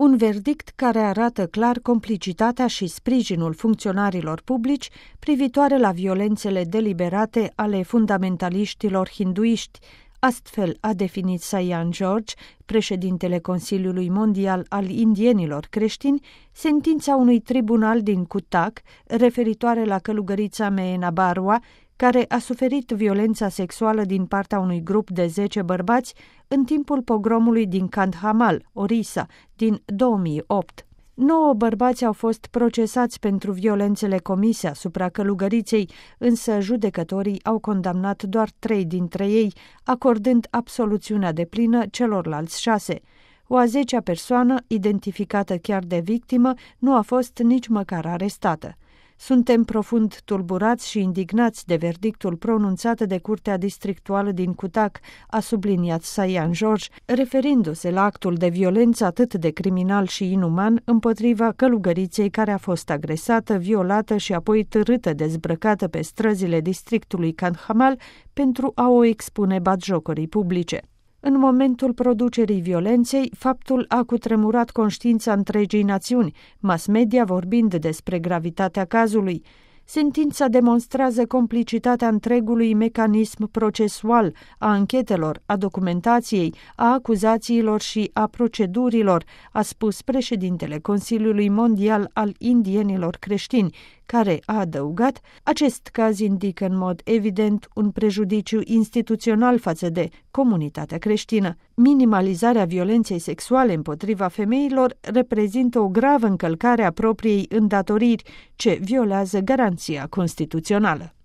un verdict care arată clar complicitatea și sprijinul funcționarilor publici privitoare la violențele deliberate ale fundamentaliștilor hinduiști. Astfel a definit Sayan George, președintele Consiliului Mondial al Indienilor Creștini, sentința unui tribunal din Cuttack referitoare la călugărița Meena Barua, care a suferit violența sexuală din partea unui grup de 10 bărbați în timpul pogromului din Kandhamal, Orissa, din 2008. 9 bărbați au fost procesați pentru violențele comise asupra călugăriței, însă judecătorii au condamnat doar 3 dintre ei, acordând absoluțiunea deplină celorlalți 6. O a 10-a persoană, identificată chiar de victimă, nu a fost nici măcar arestată. Suntem profund tulburați și indignați de verdictul pronunțat de Curtea Districtuală din Cuttack, a subliniat Sayan George, referindu-se la actul de violență atât de criminal și inuman împotriva călugăriței care a fost agresată, violată și apoi târâtă dezbrăcată pe străzile districtului Kandhamal pentru a o expune batjocorii publice. În momentul producerii violenței, faptul a cutremurat conștiința întregii națiuni, mass media vorbind despre gravitatea cazului. Sentința demonstrează complicitatea întregului mecanism procesual, a anchetelor, a documentației, a acuzațiilor și a procedurilor, a spus președintele Consiliului Mondial al Indienilor Creștini, care a adăugat, acest caz indică în mod evident un prejudiciu instituțional față de comunitatea creștină. Minimalizarea violenței sexuale împotriva femeilor reprezintă o gravă încălcare a propriei îndatoriri, ce violează garanția constituțională.